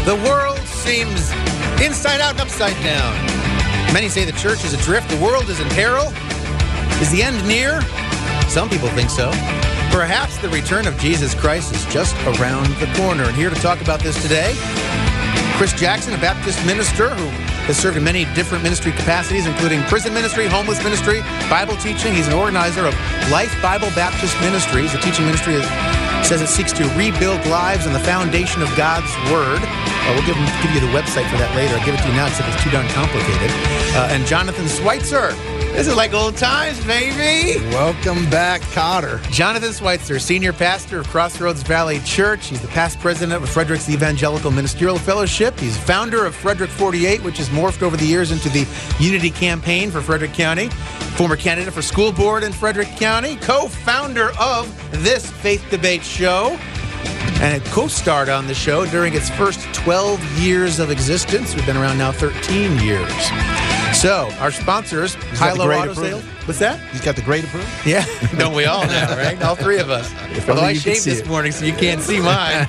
The world seems inside out and upside down. Many say the church is adrift. The world is in peril. Is the end near? Some people think so. Perhaps the return of Jesus Christ is just around the corner. And here to talk about this today, Chris Jackson, a Baptist minister who has served in many different ministry capacities, including prison ministry, homeless ministry, Bible teaching. He's an organizer of Life Bible Baptist Ministries, a teaching ministry that says it seeks to rebuild lives on the foundation of God's Word. We'll give you the website for that later. I'll give it to you now except it's too darn complicated. And Jonathan Schweitzer. This is like old times, baby. Welcome back, Cotter. Jonathan Schweitzer, senior pastor of Crossroads Valley Church. He's the past president of Frederick's Evangelical Ministerial Fellowship. He's founder of Frederick 48, which has morphed over the years into the Unity Campaign for Frederick County. Former candidate for school board in Frederick County. Co-founder of this Faith Debate show. And it co-starred on the show during its first 12 years of existence. We've been around now 13 years. So, our sponsors, Hilo Auto Sales. What's that? He's got the great approval. Yeah, don't we all now, right? All three of us. Although I shaved this morning, so you can't see mine.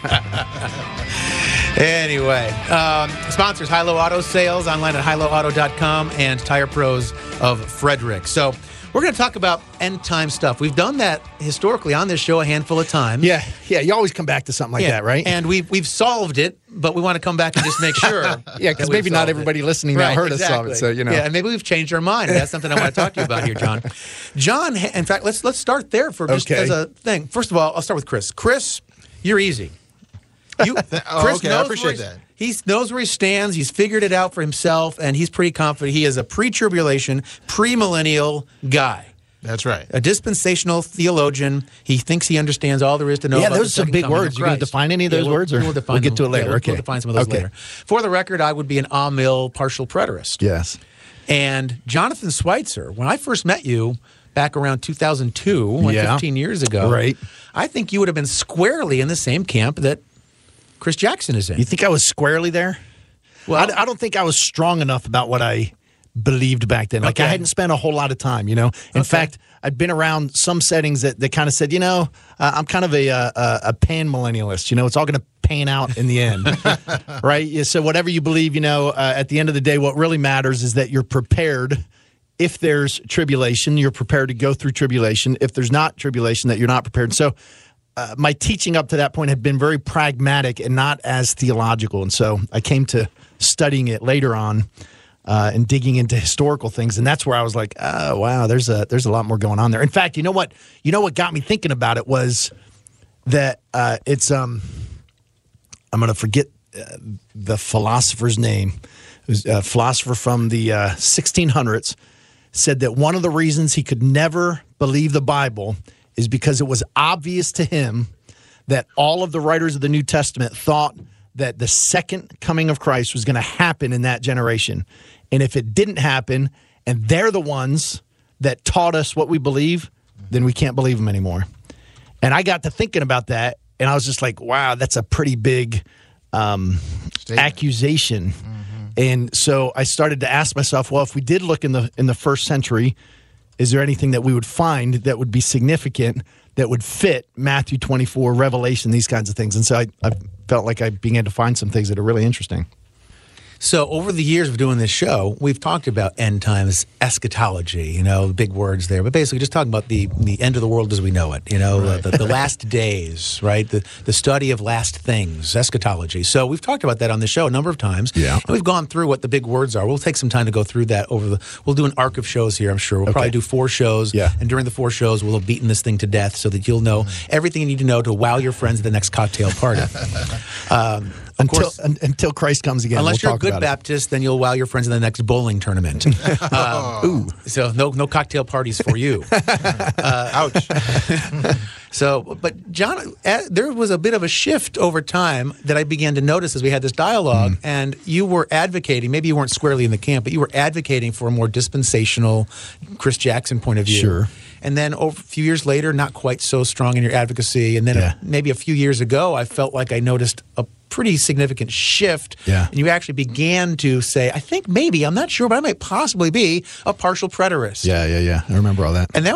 Anyway, sponsors, Hilo Auto Sales, online at hiloauto.com, and Tire Pros of Frederick. So, we're going to talk about end-time stuff. We've done that historically on this show a handful of times. Yeah. You always come back to something like that, right? And we've solved it, but we want to come back and just make sure. Yeah, because maybe not everybody listening now heard us solve it, so you know. Yeah, and maybe we've changed our mind. And that's something I want to talk to you about here, John. John, in fact, let's start there for just as a thing. First of all, I'll start with Chris. Chris, you're easy. Chris I appreciate that. He knows where he stands. He's figured it out for himself, and he's pretty confident. He is a pre-tribulation, premillennial guy. That's right. A dispensational theologian. He thinks he understands all there is to know about those are some big words. You going to define any of those words? Or we'll get to it later. We'll define some of those later. For the record, I would be an Amil partial preterist. Yes. And Jonathan Schweitzer, when I first met you back around 2002, 15 years ago, right. I think you would have been squarely in the same camp that Chris Jackson is in. You think I was squarely there? Well, I don't think I was strong enough about what I believed back then. Like I hadn't spent a whole lot of time, you know. In fact, I'd been around some settings that kind of said, you know, I'm kind of a pan-millennialist. You know, it's all going to pan out in the end, right? So whatever you believe, you know, at the end of the day, what really matters is that you're prepared. If there's tribulation, you're prepared to go through tribulation. If there's not tribulation, that you're not prepared. So my teaching up to that point had been very pragmatic and not as theological. And so I came to studying it later on. And digging into historical things, and that's where I was like, "Oh, wow, there's a lot more going on there." In fact, you know what got me thinking about it was that it's I'm going to forget the philosopher's name. It was a philosopher from the 1600s said that one of the reasons he could never believe the Bible is because it was obvious to him that all of the writers of the New Testament thought that the second coming of Christ was going to happen in that generation. And if it didn't happen, and they're the ones that taught us what we believe, then we can't believe them anymore. And I got to thinking about that, and I was just like, wow, that's a pretty big accusation. Mm-hmm. And so I started to ask myself, well, if we did look in the first century, is there anything that we would find that would be significant, that would fit Matthew 24, Revelation, these kinds of things? And so I felt like I began to find some things that are really interesting. So over the years of doing this show, we've talked about end times eschatology, you know, big words there, but basically just talking about the end of the world as we know it, you know, right. the last days, right? The study of last things, eschatology. So we've talked about that on the show a number of times. Yeah. And we've gone through what the big words are. We'll take some time to go through that we'll do an arc of shows here, I'm sure. We'll probably do 4 shows. Yeah. And during the 4 shows, we'll have beaten this thing to death so that you'll know everything you need to know to wow your friends at the next cocktail party. Until Christ comes again. Unless you're a good Baptist, then you'll wow your friends in the next bowling tournament. So no cocktail parties for you. Ouch. So, but John, there was a bit of a shift over time that I began to notice as we had this dialogue, and you were advocating, maybe you weren't squarely in the camp, but you were advocating for a more dispensational Chris Jackson point of view. Sure. And then a few years later, not quite so strong in your advocacy. And then maybe a few years ago, I felt like I noticed a pretty significant shift. Yeah. And you actually began to say, I think maybe, I'm not sure, but I might possibly be a partial preterist. Yeah. I remember all that. And that was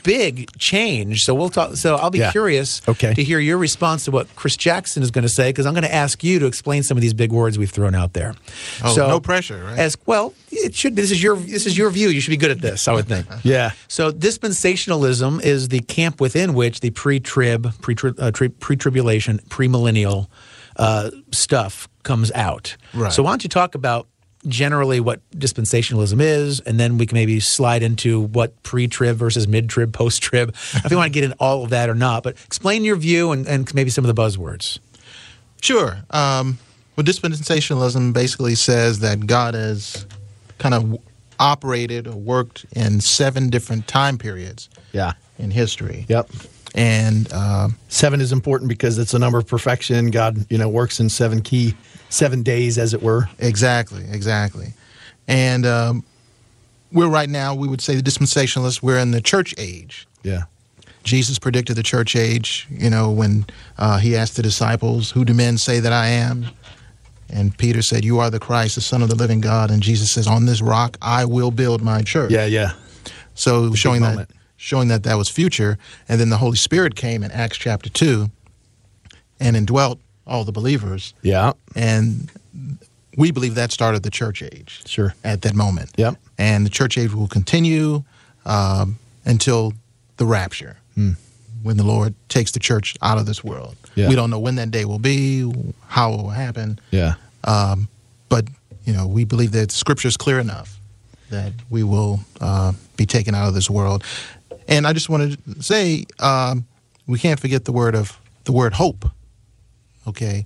big change. So we'll talk. So I'll be curious to hear your response to what Chris Jackson is going to say, because I'm going to ask you to explain some of these big words we've thrown out there. Oh, so, no pressure, right? As well, it should. This is your view. You should be good at this, I would think. Yeah. So dispensationalism is the camp within which the pre-tribulation, premillennial stuff comes out. Right. So why don't you talk about generally what dispensationalism is, and then we can maybe slide into what pre-trib versus mid-trib, post-trib. If you want to get into all of that or not, but explain your view and maybe some of the buzzwords. Sure. Well, dispensationalism basically says that God has kind of operated or worked in 7 different time periods in history. Yep. And 7 is important because it's a number of perfection. God, works in 7 days, as it were. Exactly. And we're right now, we would say the dispensationalists, we're in the church age. Yeah. Jesus predicted the church age, when he asked the disciples, "Who do men say that I am?" And Peter said, "You are the Christ, the Son of the living God." And Jesus says, "On this rock I will build my church." Yeah. So showing that was future. And then the Holy Spirit came in Acts chapter 2 and indwelt all the believers. Yeah. And we believe that started the church age. Sure. At that moment. Yep. And the church age will continue until the rapture, when the Lord takes the church out of this world. Yeah. We don't know when that day will be, how it will happen. Yeah. But, we believe that Scripture is clear enough that we will be taken out of this world. And I just wanted to say, we can't forget the word hope. Okay,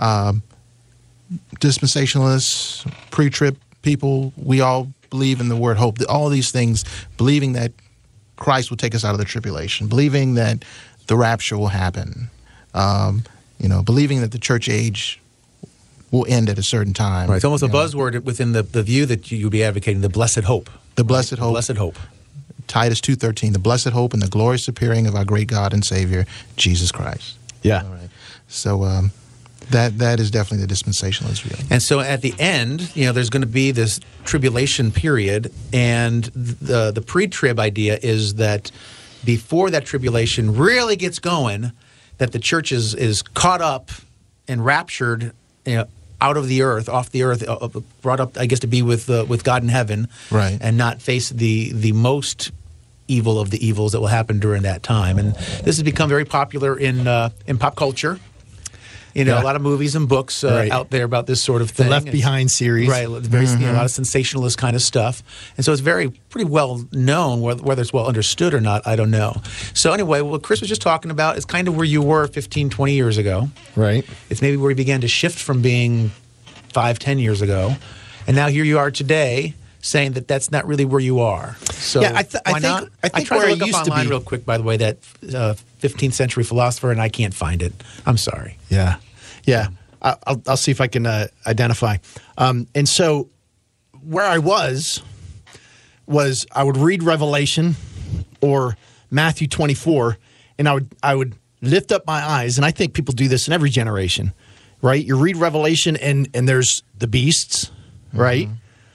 dispensationalists, pre-trib people, we all believe in the word hope. All these things, believing that Christ will take us out of the tribulation, believing that the rapture will happen, believing that the church age will end at a certain time. Right, it's almost a buzzword within the view that you'll be advocating, the blessed hope. The blessed hope. Blessed hope. Titus 2:13, the blessed hope and the glorious appearing of our great God and Savior, Jesus Christ. Yeah. All right. So that is definitely the dispensationalist view. And so at the end, there's going to be this tribulation period, and the pre-trib idea is that before that tribulation really gets going, that the church is caught up and raptured, out of the earth, off the earth, brought up, I guess, to be with God in heaven, right, and not face the most evil of the evils that will happen during that time. And this has become very popular in pop culture. A lot of movies and books out there about this sort of thing. The Left Behind series. Right, very, a lot of sensationalist kind of stuff. And so it's pretty well known, whether it's well understood or not, I don't know. So anyway, what Chris was just talking about is kind of where you were 15, 20 years ago. Right. It's maybe where you began to shift from being 5, 10 years ago. And now here you are today, saying that that's not really where you are. So I think tried where to look I used up to online be real quick, by the way, that 15th century philosopher, and I can't find it. I'm sorry. Yeah. I'll see if I can identify. And so where I was I would read Revelation or Matthew 24, and I would lift up my eyes, and I think people do this in every generation, right? You read Revelation, and there's the beasts, right?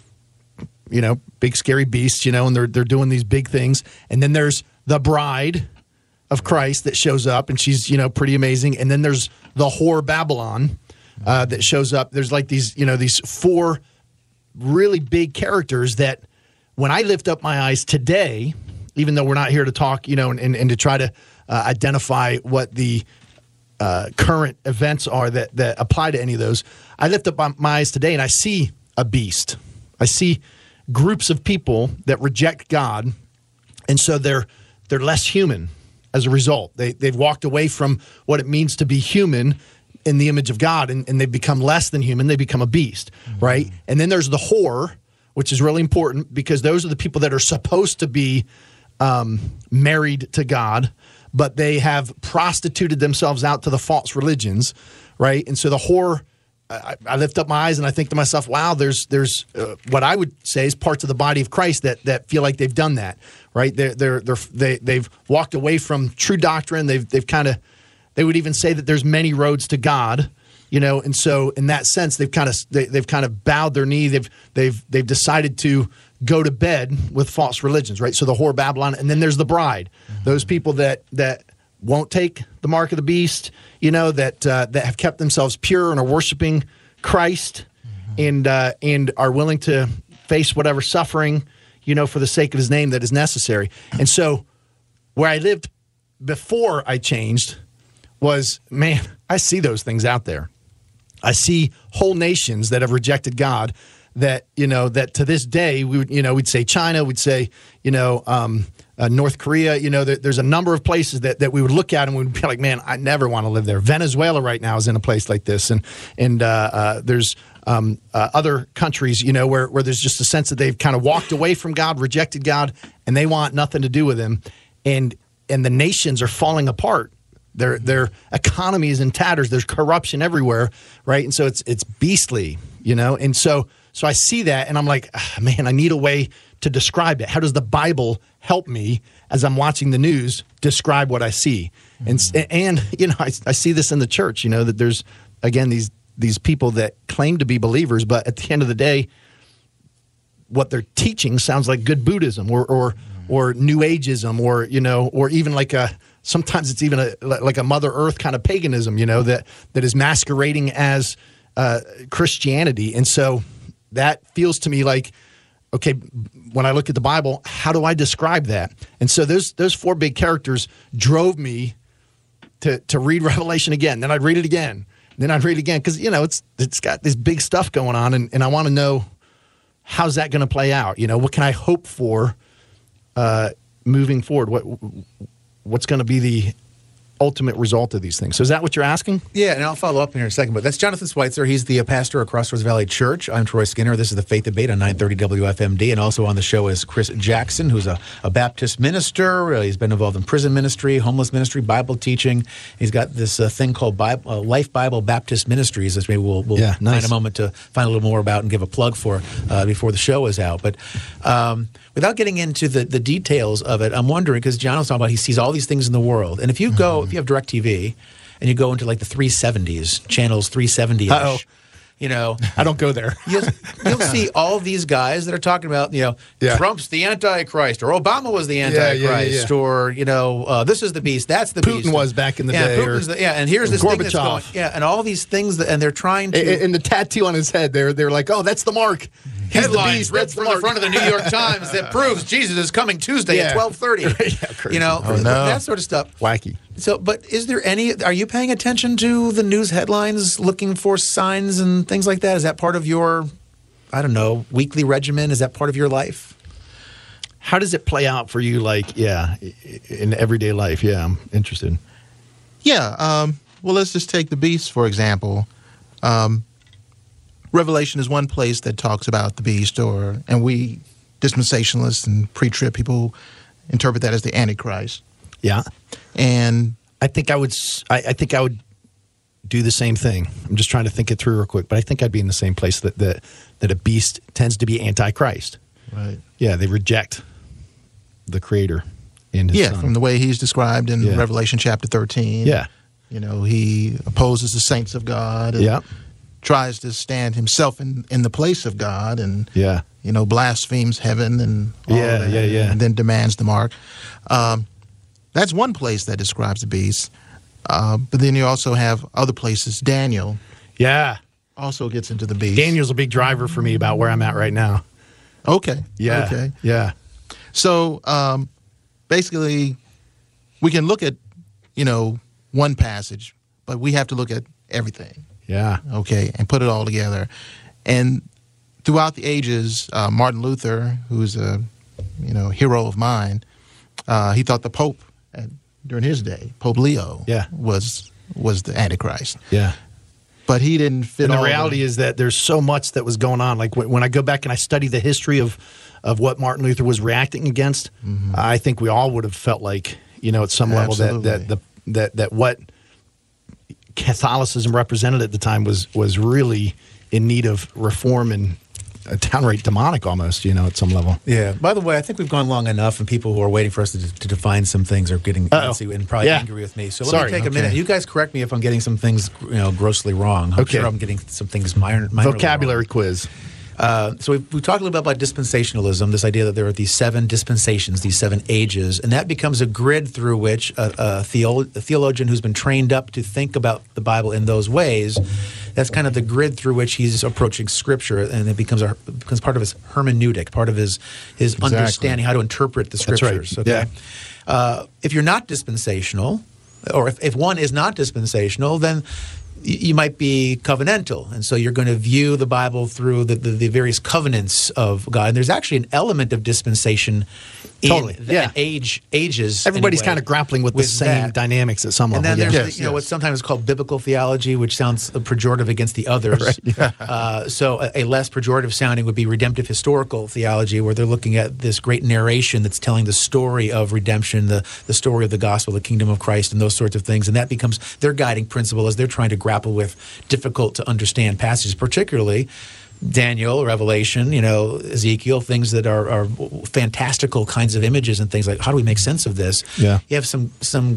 Big scary beasts, and they're doing these big things. And then there's the bride of Christ that shows up, and she's, pretty amazing. And then there's the whore Babylon that shows up. There's like these 4 really big characters that when I lift up my eyes today, even though we're not here to talk, and to try to identify what the current events are that apply to any of those, I lift up my eyes today and I see a beast. I see groups of people that reject God, and so they're less human as a result. They've walked away from what it means to be human in the image of God, and they've become less than human. They become a beast, right? And then there's the whore, which is really important because those are the people that are supposed to be married to God, but they have prostituted themselves out to the false religions, right? And so the whore, I lift up my eyes and I think to myself, wow, there's what I would say is parts of the body of Christ that feel like they've done that, right? They've walked away from true doctrine. They would even say that there's many roads to God, and so in that sense, they've kind of bowed their knee. They've decided to go to bed with false religions, right? So the whore of Babylon, and then there's the bride. Those people that won't take the mark of the beast, that have kept themselves pure and are worshiping Christ, and are willing to face whatever suffering, for the sake of his name that is necessary. And so where I lived before I changed was, man, I see those things out there. I see whole nations that have rejected God that to this day we'd say China, we'd say North Korea. There's a number of places that we would look at and we'd be like, man, I never want to live there. Venezuela right now is in a place like this, and there's other countries where there's just a sense that they've kind of walked away from God, rejected God, and they want nothing to do with him, and the nations are falling apart. Their economy is in tatters. There's corruption everywhere, right? And so it's beastly, and so I see that, and I'm like, man, I need a way to describe it. How does the Bible help me as I'm watching the news describe what I see? And I see this in the church, that there's, again, these people that claim to be believers, but at the end of the day, what they're teaching sounds like good Buddhism or New Ageism, or even like sometimes it's even like a Mother Earth kind of paganism, that is masquerading as Christianity. And so that feels to me like, okay, when I look at the Bible, how do I describe that? And so those four big characters drove me to read Revelation again. Then I'd read it again. Then I'd read it again because, it's got this big stuff going on, and I want to know, how's that going to play out? What can I hope for moving forward? What's going to be the ultimate result of these things? So is that what you're asking? Yeah, and I'll follow up in a second. But that's Jonathan Schweitzer. He's the pastor of Crossroads Valley Church. I'm Troy Skinner. This is the Faith Debate on 930 WFMD. And also on the show is Chris Jackson, who's a Baptist minister. He's been involved in prison ministry, homeless ministry, Bible teaching. He's got this thing called Life Bible Baptist Ministries, which maybe we'll find a moment to find a little more about and give a plug for before the show is out. But without getting into the details of it, I'm wondering, because John was talking about he sees all these things in the world. And if you go, if you have DirecTV and you go into like the 370s, channels 370-ish, I don't go there. You'll see all these guys that are talking about, Trump's the Antichrist, or Obama was the Antichrist, or, this is the beast, that's the beast. Putin was back in the day. And here's this thing that's going, and all these things, and they're trying to. And the tattoo on his head, they're like, oh, that's the mark. Headlines ripped from the front of the New York Times that proves Jesus is coming Tuesday at 12:30. That sort of stuff. Wacky. So, but is there are you paying attention to the news headlines, looking for signs and things like that? Is that part of your, weekly regimen? Is that part of your life? How does it play out for you, in everyday life? Yeah, I'm interested. Yeah. Well, let's just take the beast, for example. Revelation is one place that talks about the beast, and we dispensationalists and pre-trib people interpret that as the Antichrist. Yeah, and I think I would do the same thing. I'm just trying to think it through real quick, but I think I'd be in the same place that a beast tends to be Antichrist. Right. Yeah, they reject the Creator and His Son. From the way he's described in Revelation chapter 13. Yeah, he opposes the saints of God. And tries to stand himself in the place of God, and blasphemes heaven and all that, and then demands the mark. That's one place that describes the beast. But then you also have other places. Daniel, also gets into the beast. Daniel's a big driver for me about where I'm at right now. Okay. Yeah. Okay. Yeah. So basically, we can look at one passage, but we have to look at everything. Yeah. Okay, and put it all together. And throughout the ages, Martin Luther, who's a hero of mine, he thought the Pope during his day, Pope Leo, was the Antichrist. Yeah. But he didn't fit. And the reality is that there's so much that was going on. Like when I go back and I study the history of what Martin Luther was reacting against, I think we all would have felt like at some level that what Catholicism represented at the time was really in need of reform and downright demonic almost, at some level. Yeah. By the way, I think we've gone long enough, and people who are waiting for us to define some things are getting antsy and probably angry with me. So let me take a minute. You guys correct me if I'm getting some things grossly wrong. I'm sure I'm getting some things minor vocabulary quiz. So we talked a little bit about dispensationalism, this idea that there are these 7 dispensations, these 7 ages, and that becomes a grid through which a theologian who's been trained up to think about the Bible in those ways, that's kind of the grid through which he's approaching Scripture, and it becomes part of his hermeneutic, part of his understanding how to interpret the Scriptures. That's right. Okay? Yeah. If you're not dispensational, or if one is not dispensational, then you might be covenantal, and so you're going to view the Bible through the various covenants of God. And there's actually an element of dispensation Totally. in ages. Everybody's anyway, kind of grappling with the same that. dynamics at some level. And then there's Yes. what's sometimes called biblical theology, which sounds pejorative against the others. So a less pejorative sounding would be redemptive historical theology, where they're looking at this great narration that's telling the story of redemption, the story of the gospel, the kingdom of Christ, and those sorts of things. And that becomes their guiding principle as they're trying to grapple with difficult to understand passages, particularly Daniel, Revelation, Ezekiel, things that are fantastical kinds of images and things like, how do we make sense of this? Yeah. You have some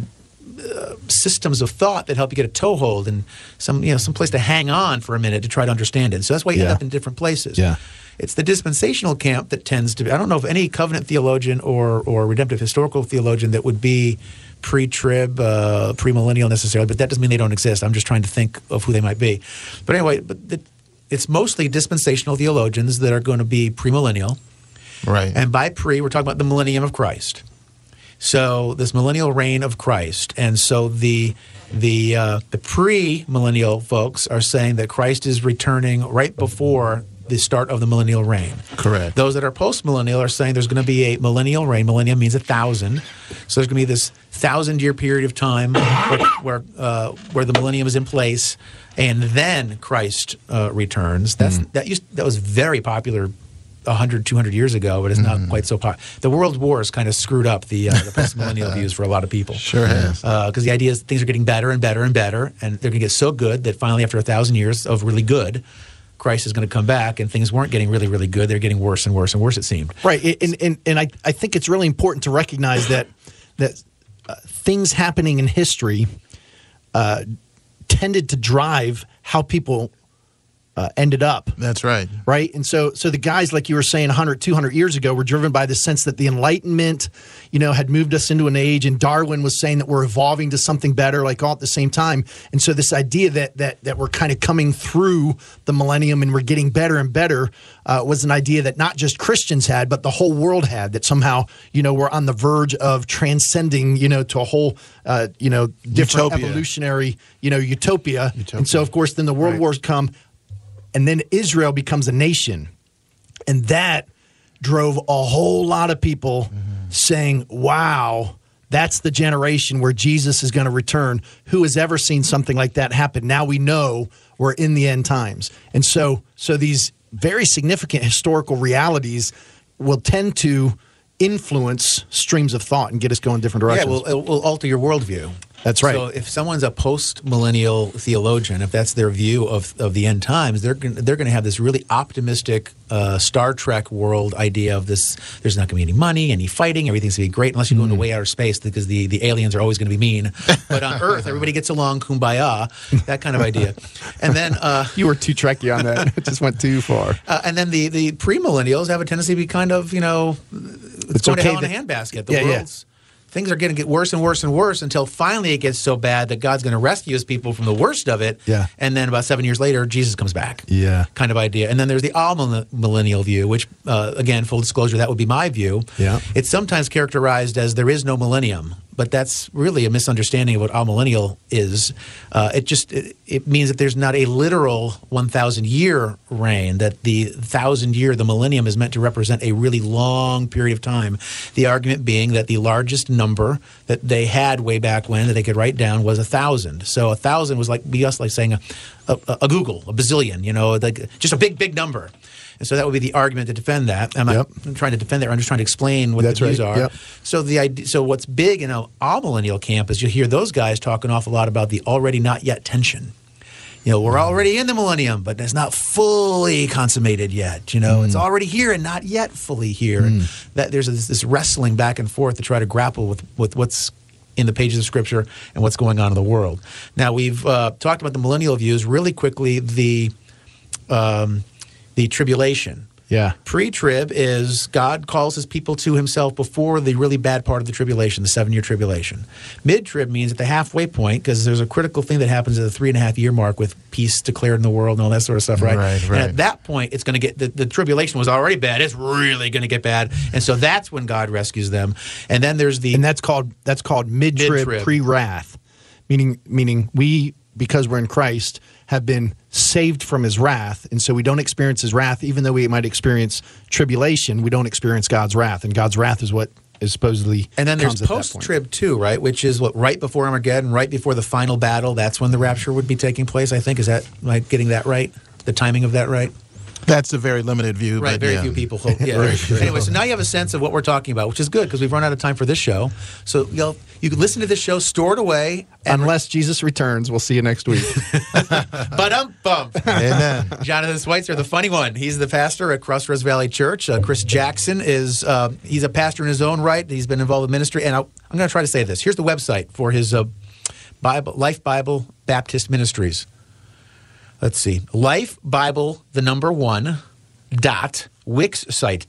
systems of thought that help you get a toehold and some place to hang on for a minute to try to understand it. So that's why you end up in different places. Yeah. It's the dispensational camp that tends to be, I don't know of any covenant theologian or redemptive historical theologian that would be pre-trib, premillennial necessarily, but that doesn't mean they don't exist. I'm just trying to think of who they might be. But anyway, it's mostly dispensational theologians that are going to be premillennial. Right. And by we're talking about the millennium of Christ. So this millennial reign of Christ. And so the pre-millennial folks are saying that Christ is returning right before the start of the millennial reign. Correct. Those that are post-millennial are saying there's going to be a millennial reign. Millennium means 1,000. So there's going to be this 1,000-year period of time where the millennium is in place, and then Christ returns. That was very popular 100, 200 years ago, but it's not quite so popular. The World Wars kind of screwed up the post-millennial views for a lot of people. Sure has. Because the idea is things are getting better and better and better, and they're going to get so good that finally, after 1,000 years of really good, Christ is going to come back, and things weren't getting really, really good. They're getting worse and worse and worse, it seemed. Right. And I think it's really important to recognize that things happening in history tended to drive how people ended up. That's right. Right? And so the guys, like you were saying, 100, 200 years ago, were driven by the sense that the Enlightenment, had moved us into an age, and Darwin was saying that we're evolving to something better, like all at the same time. And so this idea that we're kind of coming through the millennium and we're getting better and better was an idea that not just Christians had, but the whole world had, that somehow, we're on the verge of transcending, to a whole, different Utopia. evolutionary, utopia. And so, of course, then the world wars come. And then Israel becomes a nation. And that drove a whole lot of people saying, wow, that's the generation where Jesus is going to return. Who has ever seen something like that happen? Now we know we're in the end times. And so these very significant historical realities will tend to influence streams of thought and get us going different directions. Yeah, it will alter your worldview. That's right. So if someone's a post-millennial theologian, if that's their view of the end times, they're going to have this really optimistic Star Trek world idea of this. There's not going to be any money, any fighting. Everything's going to be great unless you go into way outer space, because the aliens are always going to be mean. But on Earth, everybody gets along, kumbaya, that kind of idea. And then you were too Trekkie on that. It just went too far. And then the premillennials have a tendency to be kind of, it's going to hell in a handbasket. The world's things are going to get worse and worse and worse until finally it gets so bad that God's going to rescue his people from the worst of it. Yeah. And then about 7 years later, Jesus comes back. Yeah. Kind of idea. And then there's the all-millennial view, which, again, full disclosure, that would be my view. Yeah. It's sometimes characterized as there is no millennium, but that's really a misunderstanding of what all-millennial is. It means that there's not a literal 1,000-year reign, that the 1,000-year, the millennium, is meant to represent a really long period of time. The argument being that the largest number that they had way back when that they could write down was 1,000. So 1,000 was like saying a Google, a bazillion, like just a big, big number. And so that would be the argument to defend that. I'm not trying to defend that. I'm just trying to explain what the views are. Yep. So what's big in an all-millennial camp is you hear those guys talk an awful lot about the already not yet tension. We're already in the millennium, but it's not fully consummated yet. It's already here and not yet fully here. And that there's this wrestling back and forth to try to grapple with what's in the pages of Scripture and what's going on in the world. Now, we've talked about the millennial views really quickly. the tribulation. Yeah. Pre-trib is God calls his people to himself before the really bad part of the tribulation, the 7-year tribulation. Mid-trib means at the halfway point, because there's a critical thing that happens at the 3.5-year mark with peace declared in the world and all that sort of stuff, right? Right. And at that point, it's going to get, the tribulation was already bad. It's really going to get bad. And so that's when God rescues them. And then there's the... And that's called mid-trib, pre-wrath, meaning we, because we're in Christ, have been saved from his wrath, and so we don't experience his wrath. Even though we might experience tribulation, we don't experience God's wrath, and God's wrath is what is supposedly And then there's comes at that point. post-trib too, right? Which is what, right before Armageddon, right before the final battle. That's when the rapture would be taking place, I think. Am I getting that right? The timing of that right? That's a very limited view. Right, but very yeah. few people hope. Yeah. Anyway, so now you have a sense of what we're talking about, which is good because we've run out of time for this show. So you can listen to this show, store it away. Unless Jesus returns, we'll see you next week. Ba-dum-bum. Amen. Jonathan Schweitzer, the funny one. He's the pastor at Crossroads Valley Church. Chris Jackson is he's a pastor in his own right. He's been involved with ministry. And I'm going to try to say this. Here's the website for his Life Bible Baptist Ministries. Let's see. Life Bible, the number 1, dot, Wixsite,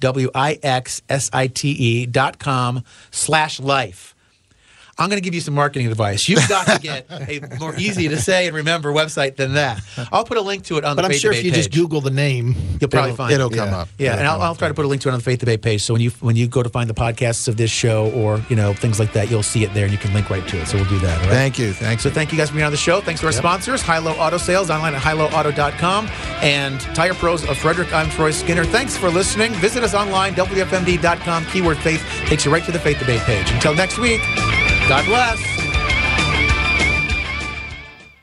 WIXSITE.com/life. I'm going to give you some marketing advice. You've got to get a more easy to say and remember website than that. I'll put a link to it on the But Faith I'm sure Debate if you page. just Google the name, You'll probably find It'll it. come up. Yeah, It'll and come I'll up. try to put a link to it on the Faith Debate page. So when you go to find the podcasts of this show or things like that, you'll see it there and you can link right to it. So we'll do that. All right? Thank you. Thanks. So thank you guys for being on the show. Thanks to our sponsors, High Low Auto Sales, online at highlowauto.com, and Tire Pros of Frederick. I'm Troy Skinner. Thanks for listening. Visit us online, WFMD.com. Keyword faith takes you right to the Faith Debate page. Until next week, God bless.